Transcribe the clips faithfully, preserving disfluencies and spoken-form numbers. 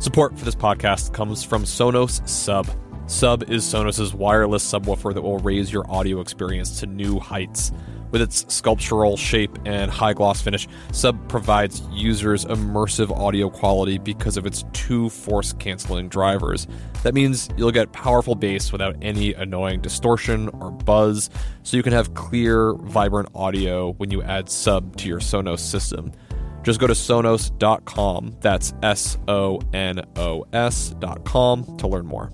Support for this podcast comes from Sonos Sub. Sub is Sonos's wireless subwoofer that will raise your audio experience to new heights. With its sculptural shape and high-gloss finish, Sub provides users immersive audio quality because of its two force-canceling drivers. That means you'll get powerful bass without any annoying distortion or buzz, so you can have clear, vibrant audio when you add Sub to your Sonos system. Just go to sonos dot com, that's S O N O S dot com, to learn more.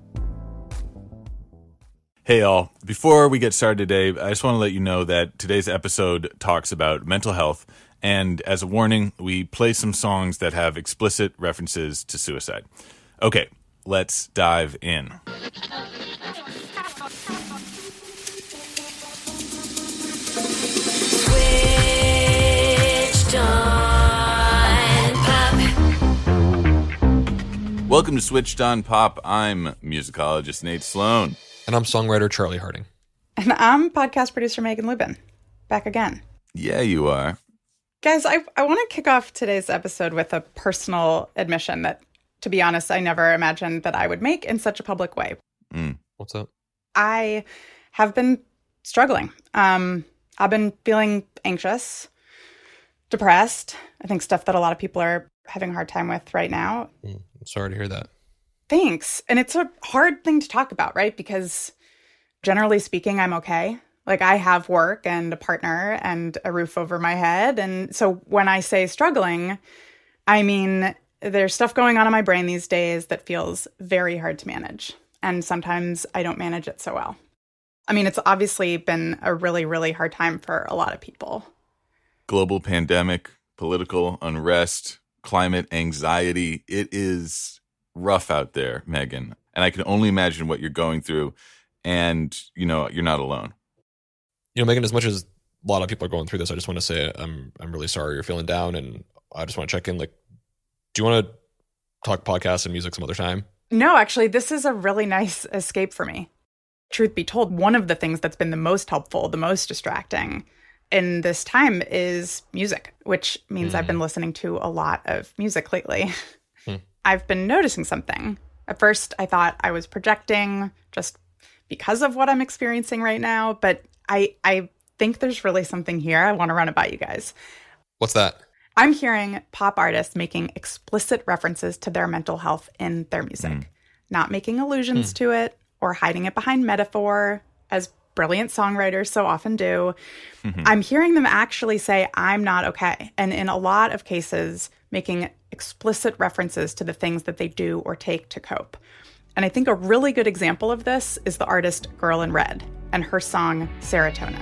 Hey all, before we get started today, I just want to let you know that today's episode talks about mental health, and as a warning, we play some songs that have explicit references to suicide. Okay, let's dive in. Switched on Pop. Welcome to Switched on Pop. I'm musicologist Nate Sloan. And I'm songwriter Charlie Harding. And I'm podcast producer Megan Lubin. Back again. Yeah, you are. Guys, I, I want to kick off today's episode with a personal admission that, to be honest, I never imagined that I would make in such a public way. Mm. What's up? I have been struggling. Um, I've been feeling anxious, depressed. I think stuff that a lot of people are having a hard time with right now. Mm, I'm sorry to hear that. Thanks. And it's a hard thing to talk about, right? Because generally speaking, I'm okay. Like I have work and a partner and a roof over my head. And so when I say struggling, I mean, there's stuff going on in my brain these days that feels very hard to manage. And sometimes I don't manage it so well. I mean, it's obviously been a really, really hard time for a lot of people. Global pandemic, political unrest, climate anxiety. It is rough out there, Megan. And I can only imagine what you're going through. And, you know, you're not alone. You know, Megan, as much as a lot of people are going through this, I just want to say I'm I'm really sorry you're feeling down. And I just want to check in. Like, do you want to talk podcasts and music some other time? No, actually, this is a really nice escape for me. Truth be told, one of the things that's been the most helpful, the most distracting in this time is music, which means mm. I've been listening to a lot of music lately. Mm. I've been noticing something. At first, I thought I was projecting just because of what I'm experiencing right now, but I I think there's really something here. I want to run it by you guys. What's that? I'm hearing pop artists making explicit references to their mental health in their music, mm. not making allusions mm. to it or hiding it behind metaphor, as brilliant songwriters so often do. Mm-hmm. I'm hearing them actually say, I'm not okay. And in a lot of cases, making explicit references to the things that they do or take to cope. And I think a really good example of this is the artist Girl in Red and her song Serotonin.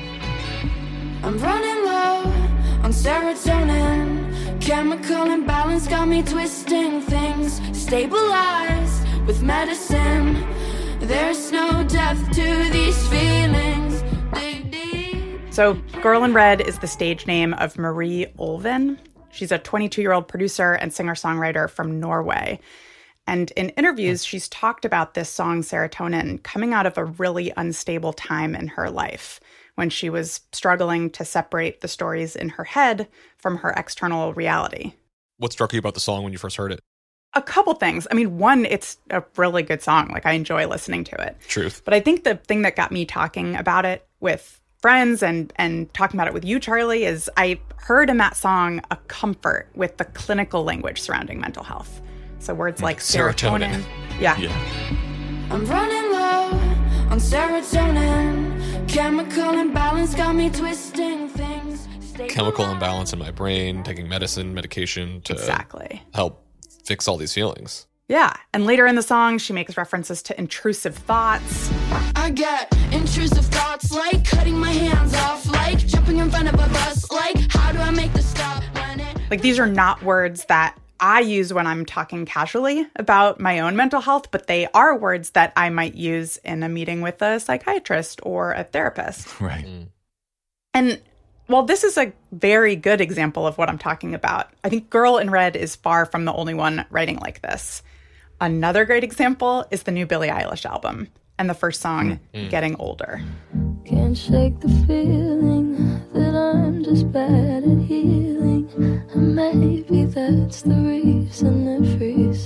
I'm running low on serotonin. Chemical imbalance got me twisting things. Stabilized with medicine. There's no depth to these feelings. Dig deep. So Girl in Red is the stage name of Marie Ulven. She's a twenty-two-year-old producer and singer-songwriter from Norway. And in interviews, she's talked about this song, Serotonin, coming out of a really unstable time in her life when she was struggling to separate the stories in her head from her external reality. What struck you about the song when you first heard it? A couple things. I mean, one, it's a really good song. Like, I enjoy listening to it. Truth. But I think the thing that got me talking about it with friends and and talking about it with you, Charlie, is I heard in that song a comfort with the clinical language surrounding mental health. So words like serotonin. Serotonin. Yeah. Yeah. I'm running low on serotonin. Chemical imbalance got me twisting things. Chemical imbalance in my brain, taking medicine, medication to Exactly. help fix all these feelings. Yeah. And later in the song, she makes references to intrusive thoughts. I get intrusive thoughts like cutting my hands off, like jumping in front of a bus, like how do I make the stop when it... Like, these are not words that I use when I'm talking casually about my own mental health, but they are words that I might use in a meeting with a psychiatrist or a therapist. Right. Mm. And while this is a very good example of what I'm talking about, I think Girl in Red is far from the only one writing like this. Another great example is the new Billie Eilish album and the first song, mm. Getting Older. Can't shake the feeling that I'm just bad at healing. And maybe that's the reason it frees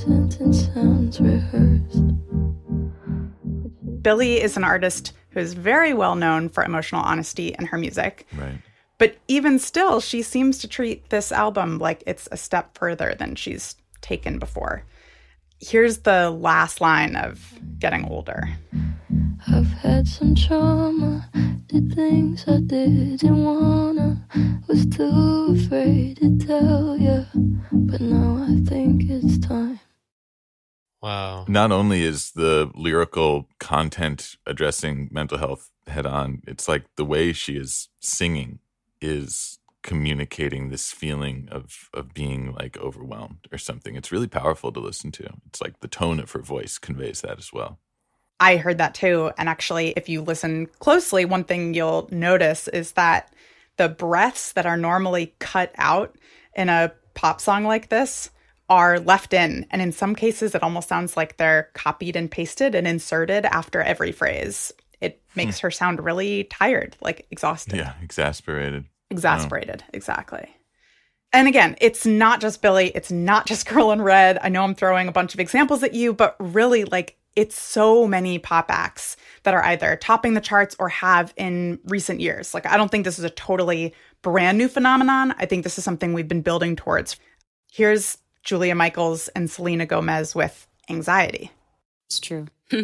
Billie is an artist who is very well known for emotional honesty in her music. Right. But even still, she seems to treat this album like it's a step further than she's taken before. Here's the last line of Getting Older. I've had some trauma, did things I didn't wanna, was too afraid to tell you, but now I think it's time. Wow. Not only is the lyrical content addressing mental health head on, it's like the way she is singing is communicating this feeling of of being like overwhelmed or something. It's really powerful to listen to. It's like the tone of her voice conveys that as well. I heard that too. And actually, if you listen closely, one thing you'll notice is that the breaths that are normally cut out in a pop song like this are left in. And in some cases, it almost sounds like they're copied and pasted and inserted after every phrase. It makes her sound really tired, like exhausted. Yeah, exasperated. Exasperated, oh. Exactly. And again, it's not just Billie. It's not just Girl in Red. I know I'm throwing a bunch of examples at you, but really, like, it's so many pop acts that are either topping the charts or have in recent years. Like, I don't think this is a totally brand new phenomenon. I think this is something we've been building towards. Here's Julia Michaels and Selena Gomez with Anxiety. It's true.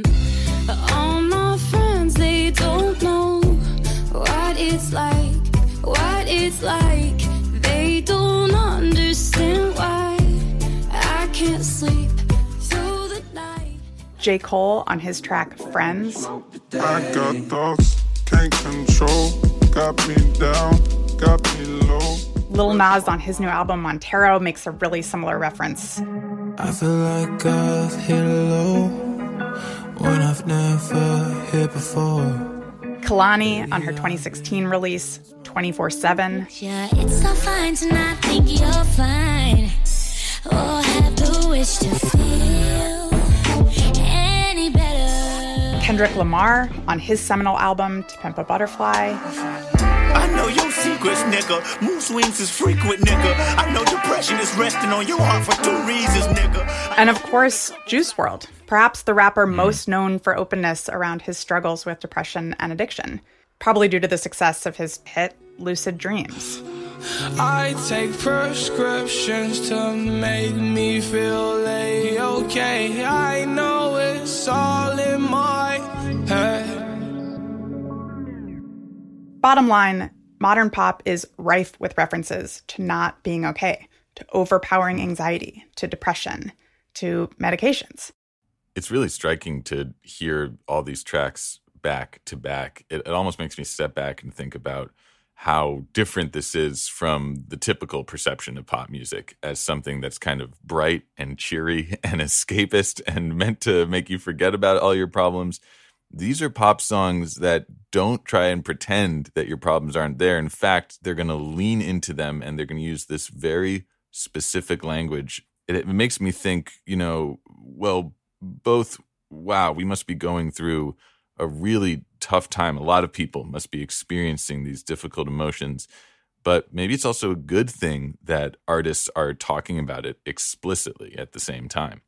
All my friends, they don't know what it's like, what it's like. They don't understand why I can't sleep through the night. J. Cole on his track Friends. I got thoughts, can't control, got me down, got me low. Lil Nas on his new album Montero makes a really similar reference. I feel like I've hit a low when I've never hit before. Kalani on her twenty sixteen release twenty-four seven. Yeah, it's so fine to not think you're fine, or have the wish to feel any better. Kendrick Lamar on his seminal album To Pimp a Butterfly. I know your secrets, nigga. Mood swings is frequent, nigga. I know depression is resting on your heart for two reasons, nigga. And of course, Juice world, perhaps the rapper most known for openness around his struggles with depression and addiction, probably due to the success of his hit Lucid Dreams. I take prescriptions to make me feel A-okay. I know it's all in my head. Bottom line, modern pop is rife with references to not being okay, to overpowering anxiety, to depression, to medications. It's really striking to hear all these tracks back to back. It, it almost makes me step back and think about how different this is from the typical perception of pop music as something that's kind of bright and cheery and escapist and meant to make you forget about all your problems. These are pop songs that don't try and pretend that your problems aren't there. In fact, they're going to lean into them and they're going to use this very specific language. It, it makes me think, you know, well, both, wow, we must be going through a really tough time. A lot of people must be experiencing these difficult emotions. But maybe it's also a good thing that artists are talking about it explicitly at the same time.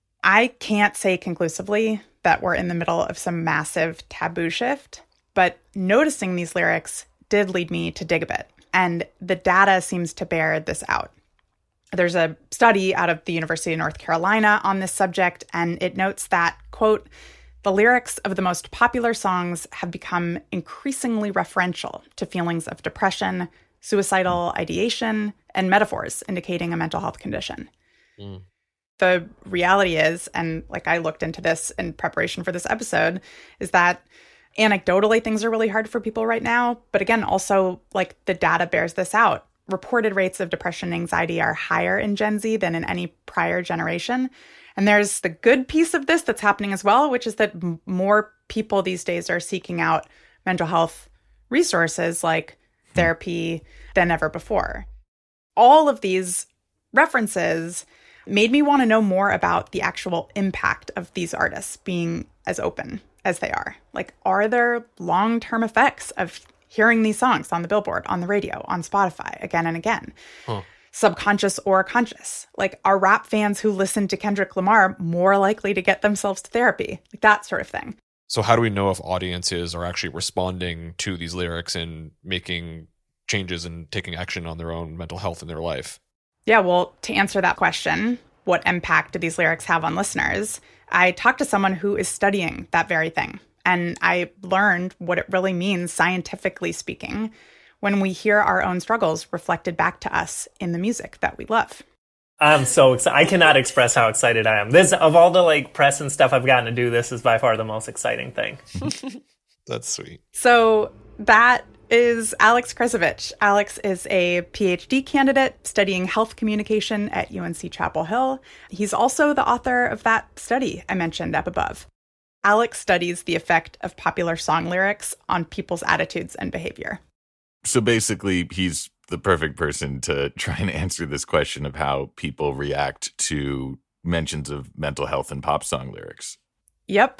I can't say conclusively that we're in the middle of some massive taboo shift, but noticing these lyrics did lead me to dig a bit, and the data seems to bear this out. There's a study out of the University of North Carolina on this subject, and it notes that, quote, the lyrics of the most popular songs have become increasingly referential to feelings of depression, suicidal ideation, and metaphors indicating a mental health condition. Mm. The reality is, and like I looked into this in preparation for this episode, is that anecdotally things are really hard for people right now. But again, also like the data bears this out. Reported rates of depression and anxiety are higher in Gen Z than in any prior generation. And there's the good piece of this that's happening as well, which is that m- more people these days are seeking out mental health resources like therapy than ever before. All of these references made me want to know more about the actual impact of these artists being as open as they are. Like, are there long-term effects of hearing these songs on the Billboard, on the radio, on Spotify again and again? Huh. Subconscious or conscious? Like, are rap fans who listen to Kendrick Lamar more likely to get themselves to therapy? Like, that sort of thing. So how do we know if audiences are actually responding to these lyrics and making changes and taking action on their own mental health in their life? Yeah, well, to answer that question, what impact do these lyrics have on listeners? I talked to someone who is studying that very thing, and I learned what it really means, scientifically speaking, when we hear our own struggles reflected back to us in the music that we love. I'm so excited. I cannot express how excited I am. This, of all the like press and stuff I've gotten to do, this is by far the most exciting thing. That's sweet. So that is Alex Krzevich. Alex is a P H D candidate studying health communication at U N C Chapel Hill. He's also the author of that study I mentioned up above. Alex studies the effect of popular song lyrics on people's attitudes and behavior. So basically, he's the perfect person to try and answer this question of how people react to mentions of mental health in pop song lyrics. Yep.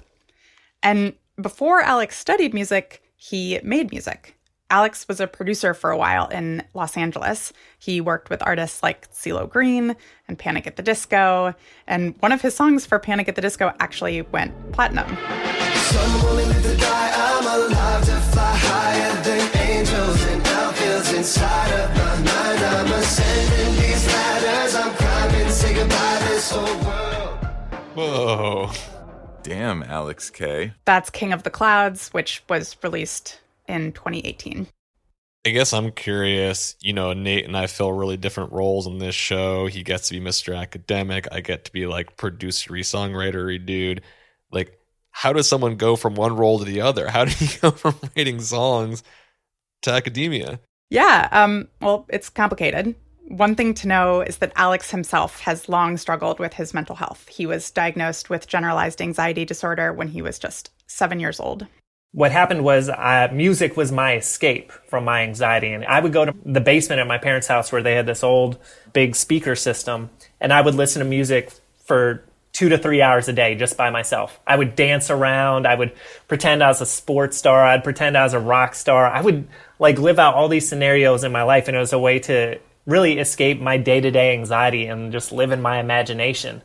And before Alex studied music, he made music. Alex was a producer for a while in Los Angeles. He worked with artists like CeeLo Green and Panic at the Disco. And one of his songs for Panic at the Disco actually went platinum. Some willing to die, I'm alive to fly higher than angels, and now feels inside of my mind. I'm ascending these ladders, I'm climbing, say goodbye this whole world. Whoa. Damn, Alex K. That's King of the Clouds, which was released in twenty eighteen. I guess I'm curious, you know, Nate and I fill really different roles on this show. He gets to be Mister Academic. I get to be like producer-y, songwriter-y dude. Like, how does someone go from one role to the other? How did he go from writing songs to academia? Yeah, um, well, it's complicated. One thing to know is that Alex himself has long struggled with his mental health. He was diagnosed with generalized anxiety disorder when he was just seven years old. What happened was uh, music was my escape from my anxiety. And I would go to the basement at my parents' house where they had this old big speaker system, and I would listen to music for two to three hours a day just by myself. I would dance around. I would pretend I was a sports star. I'd pretend I was a rock star. I would like live out all these scenarios in my life, and it was a way to really escape my day-to-day anxiety and just live in my imagination.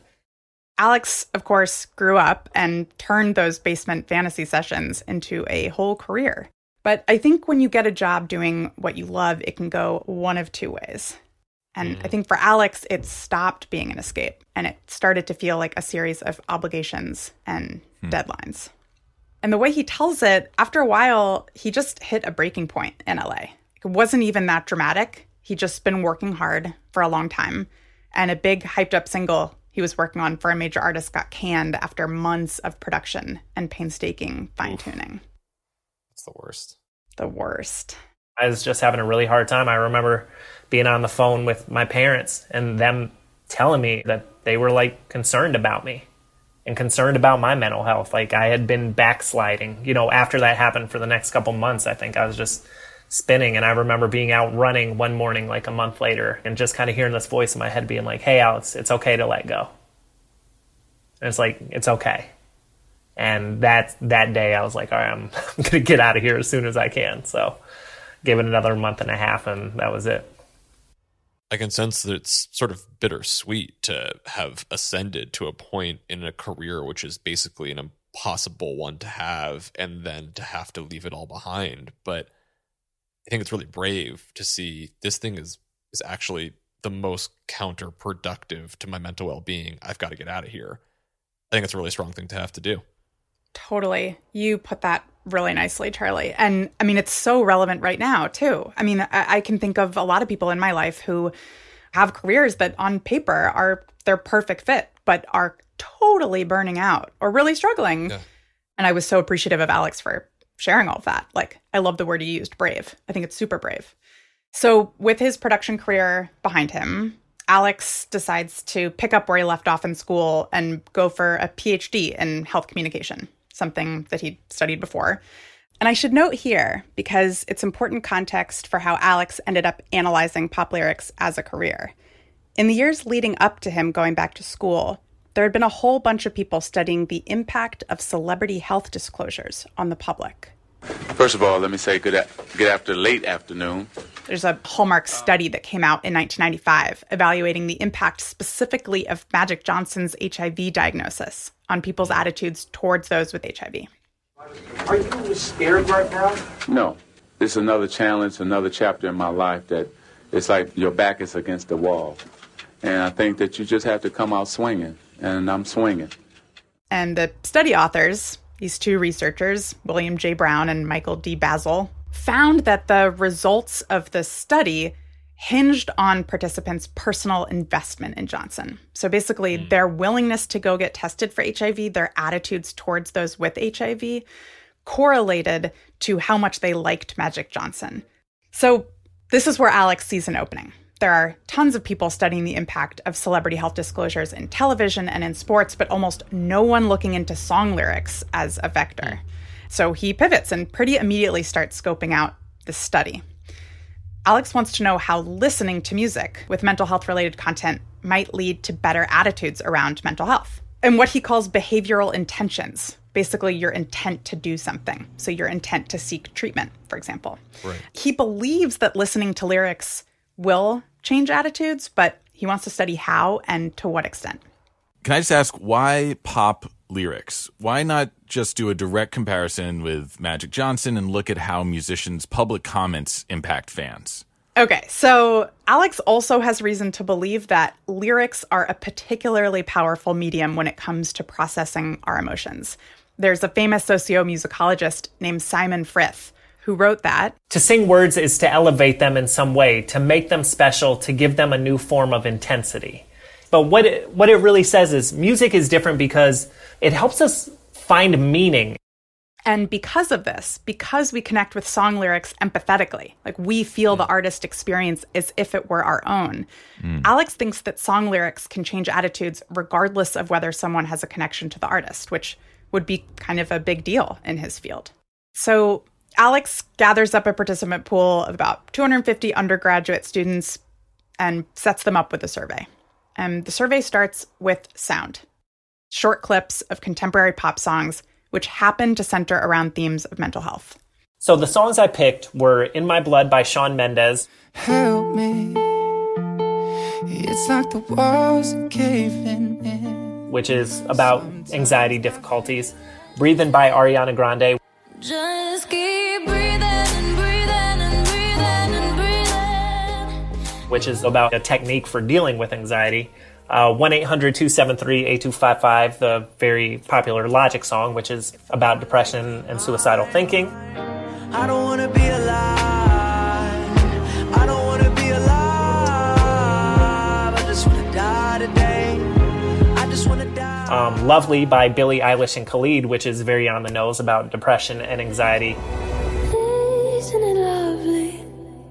Alex, of course, grew up and turned those basement fantasy sessions into a whole career. But I think when you get a job doing what you love, it can go one of two ways. And mm. I think for Alex, it stopped being an escape, and it started to feel like a series of obligations and mm. deadlines. And the way he tells it, after a while, he just hit a breaking point in L A. It wasn't even that dramatic. He'd just been working hard for a long time, and a big hyped-up single he was working on for a major artist got canned after months of production and painstaking fine-tuning. That's the worst. The worst. I was just having a really hard time. I remember being on the phone with my parents and them telling me that they were like concerned about me and concerned about my mental health. Like I had been backsliding, you know, after that happened for the next couple months. I think I was just spinning. And I remember being out running one morning, like a month later, and just kind of hearing this voice in my head being like, hey, Alex, it's okay to let go. And it's like, it's okay. And that, that day I was like, all right, I'm, I'm going to get out of here as soon as I can. So gave it another month and a half, and that was it. I can sense that it's sort of bittersweet to have ascended to a point in a career which is basically an impossible one to have, and then to have to leave it all behind. But I think it's really brave to see this thing is is actually the most counterproductive to my mental well-being. I've got to get out of here. I think it's a really strong thing to have to do. Totally. You put that really nicely, Charlie. And I mean, it's so relevant right now, too. I mean, I, I can think of a lot of people in my life who have careers that on paper are their perfect fit, but are totally burning out or really struggling. Yeah. And I was so appreciative of Alex for sharing all of that. Like, I love the word he used, brave. I think it's super brave. So with his production career behind him, Alex decides to pick up where he left off in school and go for a P H D in health communication, something that he'd studied before. And I should note here, because it's important context for how Alex ended up analyzing pop lyrics as a career. In the years leading up to him going back to school, there had been a whole bunch of people studying the impact of celebrity health disclosures on the public. First of all, let me say good, a- good after late afternoon. There's a Hallmark study that came out in nineteen ninety-five evaluating the impact specifically of Magic Johnson's H I V diagnosis on people's attitudes towards those with H I V. Are you scared right now? No. It's another challenge, another chapter in my life that it's like your back is against the wall. And I think that you just have to come out swinging, and I'm swinging. And the study authors, these two researchers, William J. Brown and Michael D. Basil, found that the results of the study hinged on participants' personal investment in Johnson. So basically, mm. their willingness to go get tested for H I V, their attitudes towards those with H I V, correlated to how much they liked Magic Johnson. So this is where Alex sees an opening. There are tons of people studying the impact of celebrity health disclosures in television and in sports, but almost no one looking into song lyrics as a vector. So he pivots and pretty immediately starts scoping out this study. Alex wants to know how listening to music with mental health-related content might lead to better attitudes around mental health, and what he calls behavioral intentions, basically your intent to do something, so your intent to seek treatment, for example. Right. He believes that listening to lyrics will change attitudes, but he wants to study how and to what extent. Can I just ask, why pop lyrics? Why not just do a direct comparison with Magic Johnson and look at how musicians' public comments impact fans? Okay, so Alex also has reason to believe that lyrics are a particularly powerful medium when it comes to processing our emotions. There's a famous sociomusicologist named Simon Frith who wrote that to sing words is to elevate them in some way, to make them special, to give them a new form of intensity. But what it, what it really says is music is different because it helps us find meaning. And because of this, because we connect with song lyrics empathetically, like we feel the artist experience as if it were our own, mm. Alex thinks that song lyrics can change attitudes regardless of whether someone has a connection to the artist, which would be kind of a big deal in his field. So Alex gathers up a participant pool of about two hundred fifty undergraduate students and sets them up with a survey. And the survey starts with sound, short clips of contemporary pop songs, which happen to center around themes of mental health. So the songs I picked were In My Blood by Shawn Mendes. Help me, it's like the walls are caving in. Which is about anxiety difficulties. Breathin' by Ariana Grande. Just keep breathing and breathing and breathing and breathing. Which is about a technique for dealing with anxiety. Uh, one eight hundred two seven three eight two five five, the very popular Logic song, which is about depression and suicidal thinking. I don't want to be alive. I don't want to be alive. I just want to die today. I just want to die. Um, Lovely by Billie Eilish and Khalid, which is very on the nose about depression and anxiety. Isn't it lovely?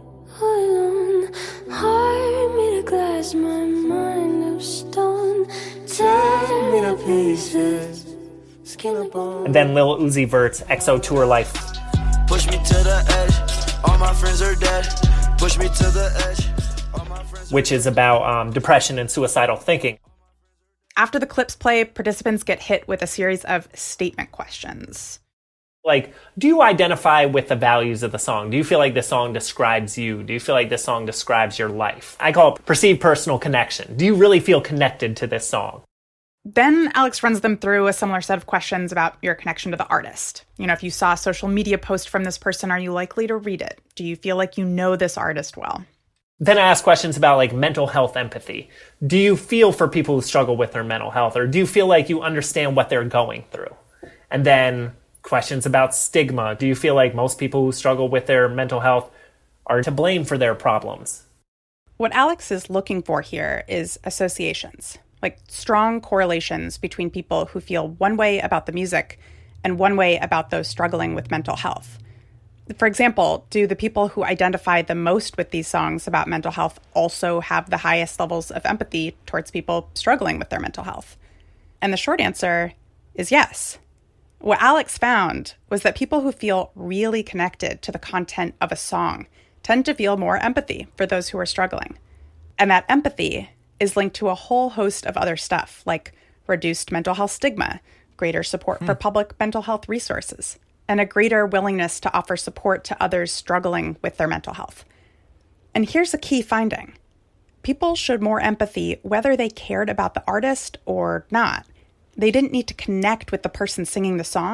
All alone, heart made of glass, my mind of stone. Tear me to pieces, skin and bone. And then Lil Uzi Vert's X O Tour Life. Push me to the edge. All my friends are dead. Push me to the edge. All my friends which is about um, depression and suicidal thinking. After the clips play, participants get hit with a series of statement questions. Like, do you identify with the values of the song? Do you feel like this song describes you? Do you feel like this song describes your life? I call it perceived personal connection. Do you really feel connected to this song? Then Alex runs them through a similar set of questions about your connection to the artist. You know, if you saw a social media post from this person, are you likely to read it? Do you feel like you know this artist well? Then I ask questions about like mental health empathy. Do you feel for people who struggle with their mental health? Or do you feel like you understand what they're going through? And then questions about stigma. Do you feel like most people who struggle with their mental health are to blame for their problems? What Alex is looking for here is associations, like strong correlations between people who feel one way about the music and one way about those struggling with mental health. For example, do the people who identify the most with these songs about mental health also have the highest levels of empathy towards people struggling with their mental health? And the short answer is yes. What Alex found was that people who feel really connected to the content of a song tend to feel more empathy for those who are struggling. And that empathy is linked to a whole host of other stuff, like reduced mental health stigma, greater support hmm. for public mental health resources, and a greater willingness to offer support to others struggling with their mental health. And here's a key finding. People showed more empathy whether they cared about the artist or not. They didn't need to connect with the person singing the song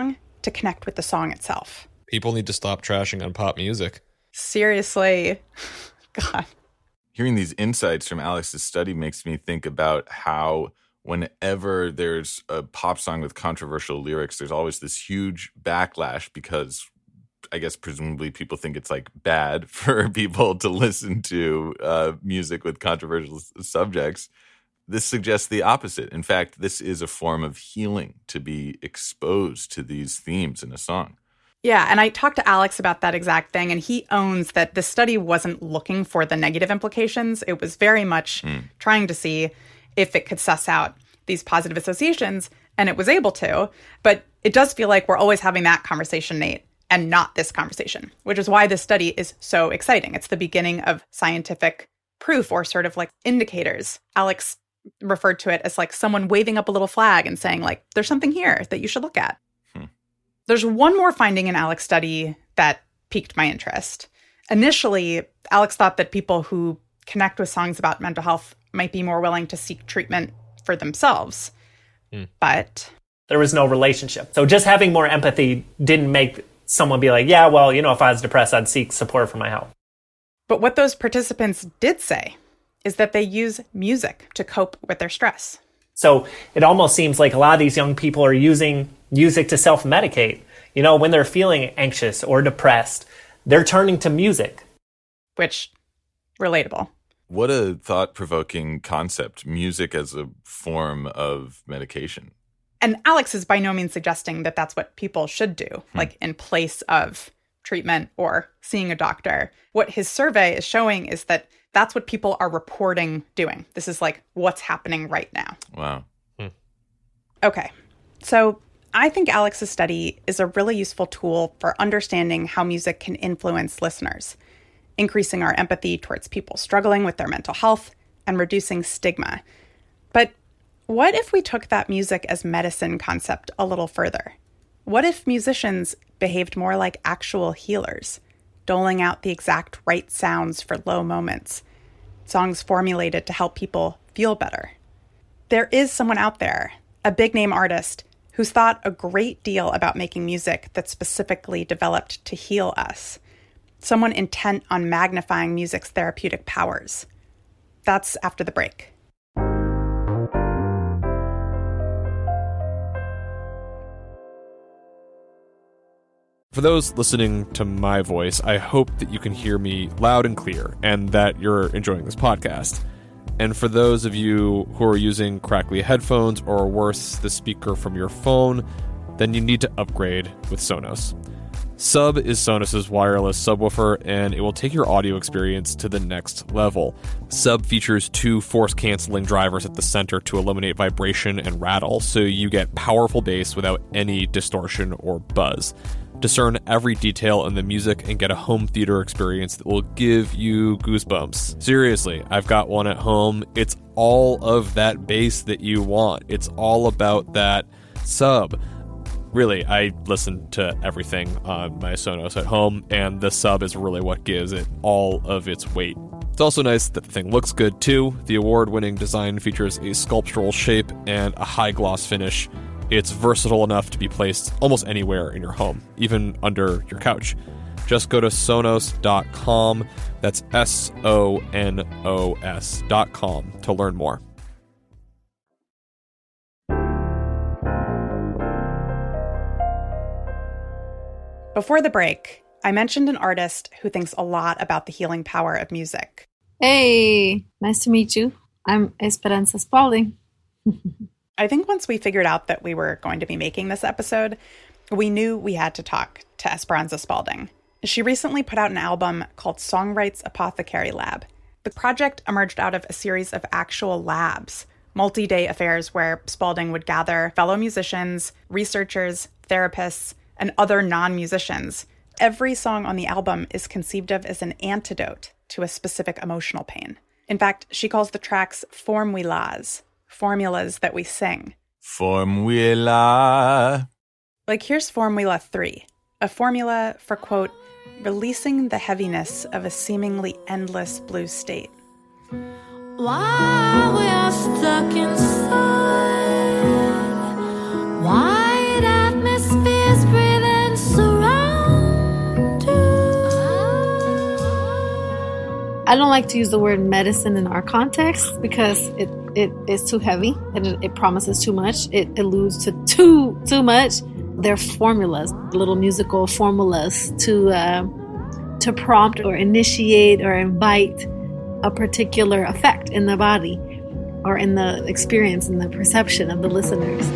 to connect with the song itself. People need to stop trashing on pop music. Seriously. God. Hearing these insights from Alex's study makes me think about how whenever there's a pop song with controversial lyrics, there's always this huge backlash because I guess presumably people think it's like bad for people to listen to uh, music with controversial s- subjects. This suggests the opposite. In fact, this is a form of healing to be exposed to these themes in a song. Yeah, and I talked to Alex about that exact thing, and he owns that the study wasn't looking for the negative implications. It was very much mm. trying to see if it could suss out these positive associations, and it was able to. But it does feel like we're always having that conversation, Nate, and not this conversation, which is why this study is so exciting. It's the beginning of scientific proof, or sort of like indicators. Alex referred to it as like someone waving up a little flag and saying, like, there's something here that you should look at. Hmm. There's one more finding in Alex's study that piqued my interest. Initially, Alex thought that people who connect with songs about mental health might be more willing to seek treatment for themselves. Hmm. But there was no relationship. So just having more empathy didn't make someone be like, yeah, well, you know, if I was depressed, I'd seek support for my health. But what those participants did say is that they use music to cope with their stress. So it almost seems like a lot of these young people are using music to self-medicate. You know, when they're feeling anxious or depressed, they're turning to music. Which, relatable. What a thought-provoking concept, music as a form of medication. And Alex is by no means suggesting that that's what people should do, hmm. like in place of treatment or seeing a doctor. What his survey is showing is that that's what people are reporting doing. This is like what's happening right now. Wow. Hmm. Okay. So I think Alex's study is a really useful tool for understanding how music can influence listeners, increasing our empathy towards people struggling with their mental health and reducing stigma. But what if we took that music as medicine concept a little further? What if musicians behaved more like actual healers, doling out the exact right sounds for low moments, songs formulated to help people feel better? There is someone out there, a big-name artist, who's thought a great deal about making music that's specifically developed to heal us, someone intent on magnifying music's therapeutic powers. That's after the break. For those listening to my voice, I hope that you can hear me loud and clear and that you're enjoying this podcast. And for those of you who are using crackly headphones or worse, the speaker from your phone, then you need to upgrade with Sonos. Sub is Sonos's wireless subwoofer, and it will take your audio experience to the next level. Sub features two force-canceling drivers at the center to eliminate vibration and rattle, so you get powerful bass without any distortion or buzz. Discern every detail in the music and get a home theater experience that will give you goosebumps. Seriously, I've got one at home. It's all of that bass that you want. It's all about that sub. Really, I listen to everything on my Sonos at home, and the sub is really what gives it all of its weight. It's also nice that the thing looks good, too. The award-winning design features a sculptural shape and a high-gloss finish. It's versatile enough to be placed almost anywhere in your home, even under your couch. Just go to sonos dot com, that's S O N O S dot com, to learn more. Before the break, I mentioned an artist who thinks a lot about the healing power of music. Hey, nice to meet you. I'm Esperanza Spalding. I think once we figured out that we were going to be making this episode, we knew we had to talk to Esperanza Spalding. She recently put out an album called Songwright's Apothecary Lab. The project emerged out of a series of actual labs, multi-day affairs where Spalding would gather fellow musicians, researchers, therapists, and other non-musicians. Every song on the album is conceived of as an antidote to a specific emotional pain. In fact, she calls the tracks formulas, formulas that we sing. Formula. Like here's Formula three, a formula for, quote, releasing the heaviness of a seemingly endless blue state. Why we are stuck inside, wide atmospheres breathing I don't like to use the word medicine in our context because it, it is too heavy and it, it promises too much. It alludes to too too much. They're formulas, little musical formulas to uh, to prompt or initiate or invite a particular effect in the body or in the experience and the perception of the listeners.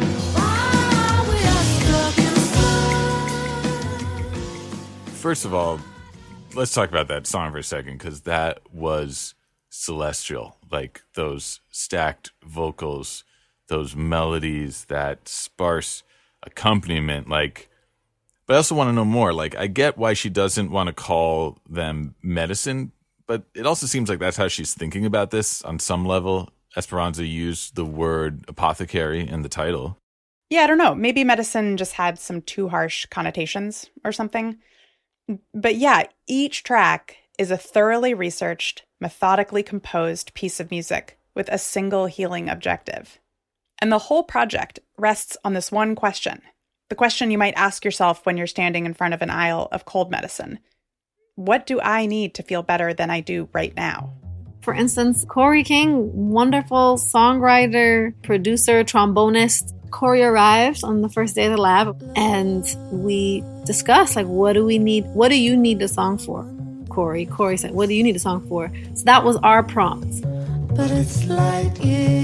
First of all, let's talk about that song for a second, because that was celestial. Like those stacked vocals, those melodies, that sparse accompaniment. Like, but I also want to know more. Like, I get why she doesn't want to call them medicine, but it also seems like that's how she's thinking about this on some level. Esperanza used the word apothecary in the title. Yeah, I don't know. Maybe medicine just had some too harsh connotations or something. But yeah, each track is a thoroughly researched, methodically composed piece of music with a single healing objective. And the whole project rests on this one question, the question you might ask yourself when you're standing in front of an aisle of cold medicine. What do I need to feel better than I do right now? For instance, Corey King, wonderful songwriter, producer, trombonist. Corey arrived on the first day of the lab and we discussed, like, what do we need? What do you need the song for, Corey? Corey said, what do you need a song for? So that was our prompt. But it's light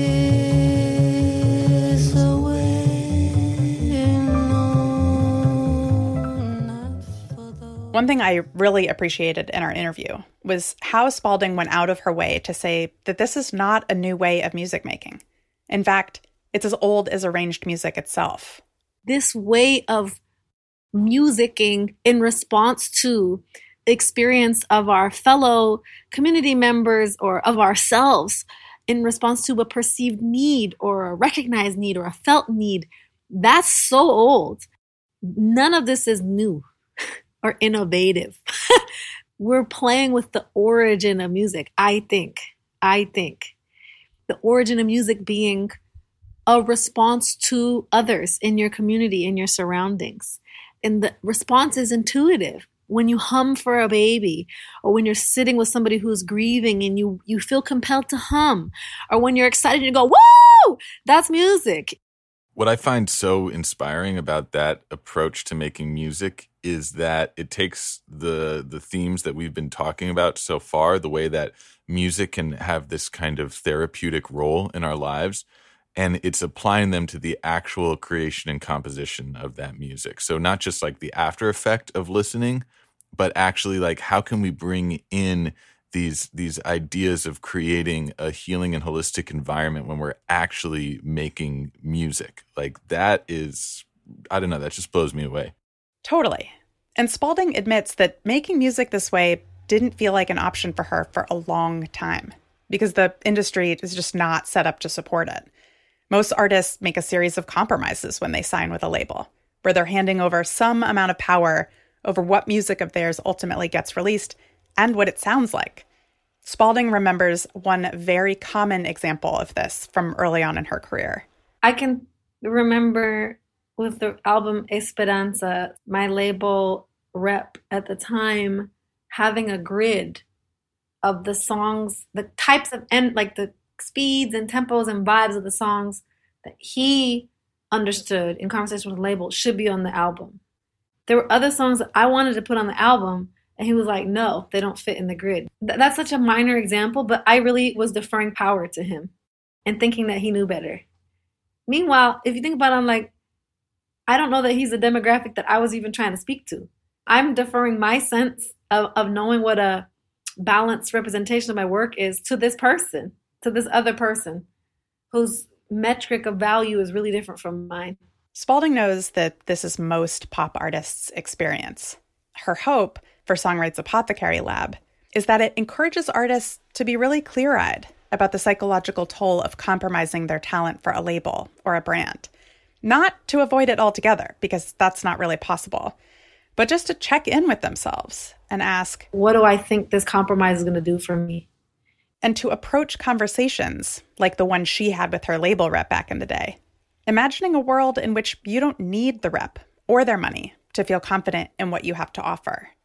years away. One thing I really appreciated in our interview was how Spalding went out of her way to say that this is not a new way of music making. In fact, it's as old as arranged music itself. This way of musicking in response to the experience of our fellow community members or of ourselves, in response to a perceived need or a recognized need or a felt need, that's so old. None of this is new or innovative. We're playing with the origin of music, I think. I think. The origin of music being a response to others in your community, in your surroundings. And the response is intuitive. When you hum for a baby, or when you're sitting with somebody who's grieving and you, you feel compelled to hum, or when you're excited and you go, woo, that's music. What I find so inspiring about that approach to making music is that it takes the the themes that we've been talking about so far, the way that music can have this kind of therapeutic role in our lives, and it's applying them to the actual creation and composition of that music. So not just like the after effect of listening, but actually like how can we bring in these these ideas of creating a healing and holistic environment when we're actually making music. Like that is, I don't know, that just blows me away. Totally. And Spalding admits that making music this way didn't feel like an option for her for a long time because the industry is just not set up to support it. Most artists make a series of compromises when they sign with a label, where they're handing over some amount of power over what music of theirs ultimately gets released and what it sounds like. Spalding remembers one very common example of this from early on in her career. I can remember with the album Esperanza, my label rep at the time having a grid of the songs, the types of, and like the speeds and tempos and vibes of the songs that he understood in conversation with the label should be on the album. There were other songs that I wanted to put on the album, and he was like, no, they don't fit in the grid. Th- that's such a minor example, but I really was deferring power to him and thinking that he knew better. Meanwhile, if you think about it, I'm like, I don't know that he's the demographic that I was even trying to speak to. I'm deferring my sense of, of knowing what a balanced representation of my work is to this person, to this other person whose metric of value is really different from mine. Spalding knows that this is most pop artists' experience. Her hope for Songwrite's Apothecary Lab is that it encourages artists to be really clear-eyed about the psychological toll of compromising their talent for a label or a brand. Not to avoid it altogether, because that's not really possible, but just to check in with themselves and ask, what do I think this compromise is going to do for me? And to approach conversations like the one she had with her label rep back in the day, imagining a world in which you don't need the rep or their money to feel confident in what you have to offer.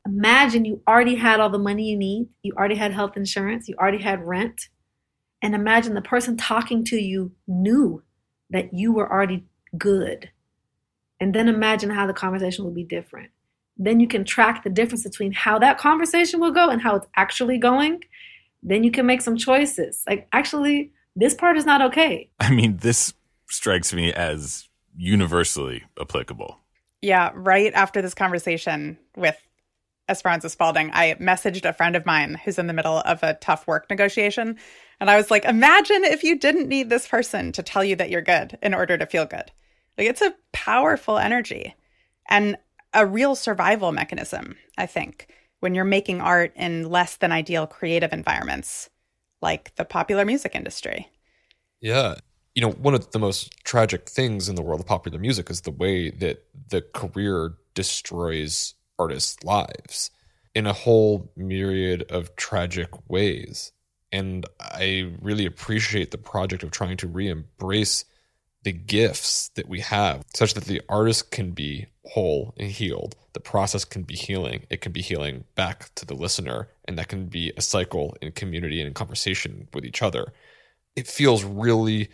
Imagine you already had all the money you need. You already had health insurance. You already had rent. And imagine the person talking to you knew that you were already good. And then imagine how the conversation would be different. Then you can track the difference between how that conversation will go and how it's actually going. Then you can make some choices. Like, actually, this part is not okay. I mean, this strikes me as universally applicable. Yeah, right after this conversation with Esperanza Spalding, I messaged a friend of mine who's in the middle of a tough work negotiation. And I was like, imagine if you didn't need this person to tell you that you're good in order to feel good. Like, it's a powerful energy and a real survival mechanism, I think, when you're making art in less than ideal creative environments, like the popular music industry. Yeah. You know, one of the most tragic things in the world of popular music is the way that the career destroys artists' lives in a whole myriad of tragic ways. And I really appreciate the project of trying to re-embrace the gifts that we have such that the artist can be whole and healed. The process can be healing. It can be healing back to the listener. And that can be a cycle in community and in conversation with each other. It feels really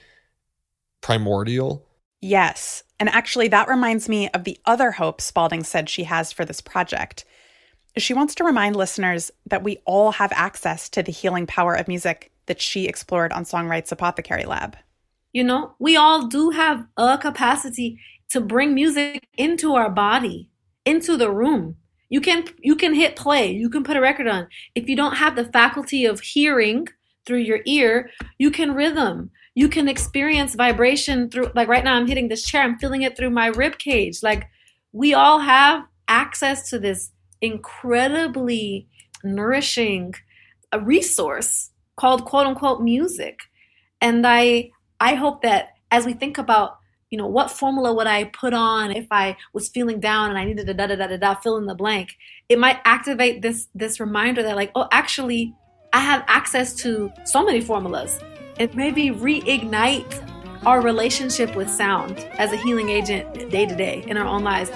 primordial. Yes. And actually, that reminds me of the other hope Spalding said she has for this project. She wants to remind listeners that we all have access to the healing power of music that she explored on Songwright's Apothecary Lab. You know, we all do have a capacity to bring music into our body, into the room. You can you can hit play, you can put a record on. If you don't have the faculty of hearing through your ear, you can rhythm. You can experience vibration through, like right now I'm hitting this chair, I'm feeling it through my rib cage. Like, we all have access to this incredibly nourishing a resource called quote unquote music. And I I hope that as we think about, you know, what formula would I put on if I was feeling down and I needed to da da da da da fill in the blank, it might activate this this reminder that, like, oh, actually I have access to so many formulas. It maybe reignite our relationship with sound as a healing agent day to day in our own lives.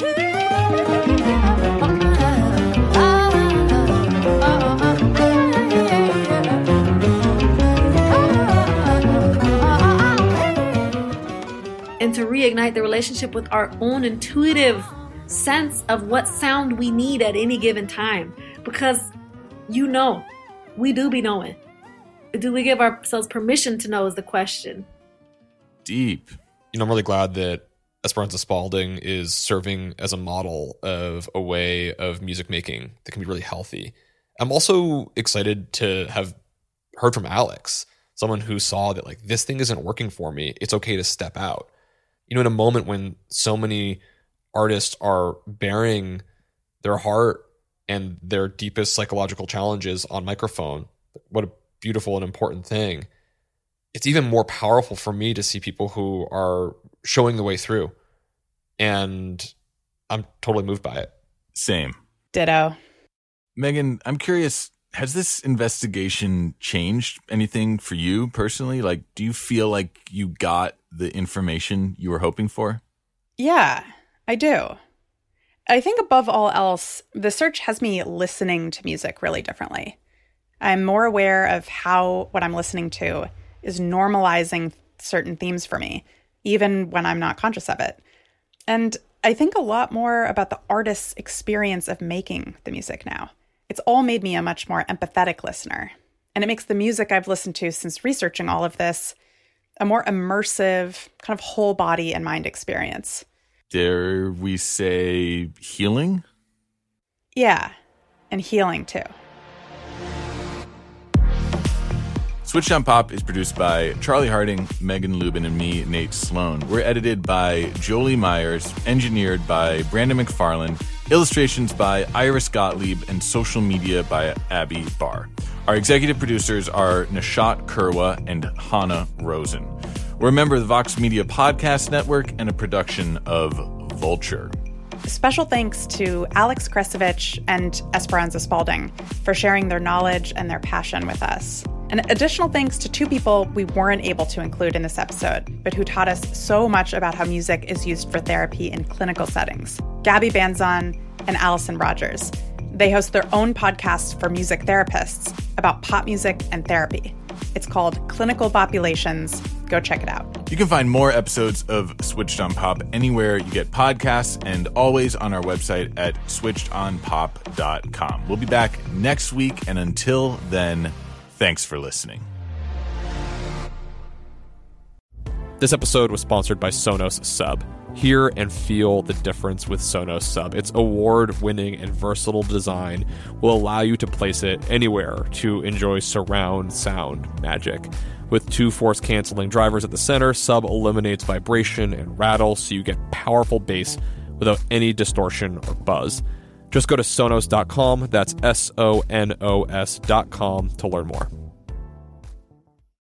And to reignite the relationship with our own intuitive sense of what sound we need at any given time. Because, you know, we do be knowing. Do we give ourselves permission to know is the question. Deep. You know, I'm really glad that Esperanza Spalding is serving as a model of a way of music making that can be really healthy. I'm also excited to have heard from Alex, someone who saw that, like, this thing isn't working for me. It's okay to step out. You know, in a moment when so many artists are bearing their heart and their deepest psychological challenges on microphone, what a beautiful and important thing. It's even more powerful for me to see people who are showing the way through. And I'm totally moved by it. Same. Ditto. Megan, I'm curious, has this investigation changed anything for you personally? Like, do you feel like you got the information you were hoping for? Yeah, I do. I think above all else, the search has me listening to music really differently. I'm more aware of how what I'm listening to is normalizing certain themes for me, even when I'm not conscious of it. And I think a lot more about the artist's experience of making the music now. It's all made me a much more empathetic listener. And it makes the music I've listened to since researching all of this a more immersive, kind of whole body and mind experience. Dare we say healing? Yeah, and healing too. Switched on Pop is produced by Charlie Harding, Megan Lubin, and me, Nate Sloan. We're edited by Jolie Myers, engineered by Brandon McFarlane, illustrations by Iris Gottlieb, and social media by Abby Barr. Our executive producers are Nishat Kurwa and Hannah Rosen. We're a member of the Vox Media Podcast Network and a production of Vulture. Special thanks to Alex Kresovich and Esperanza Spalding for sharing their knowledge and their passion with us. And additional thanks to two people we weren't able to include in this episode, but who taught us so much about how music is used for therapy in clinical settings. Gabby Banzon and Allison Rogers. They host their own podcast for music therapists about pop music and therapy. It's called Clinical Populations. Go check it out. You can find more episodes of Switched on Pop anywhere you get podcasts and always on our website at switched on pop dot com. We'll be back next week, and until then, thanks for listening. This episode was sponsored by Sonos Sub. Hear and feel the difference with Sonos Sub. Its award-winning and versatile design will allow you to place it anywhere to enjoy surround sound magic. With two force-canceling drivers at the center, Sub eliminates vibration and rattle so you get powerful bass without any distortion or buzz. Just go to sonos dot com, that's S O N O S dot com, to learn more.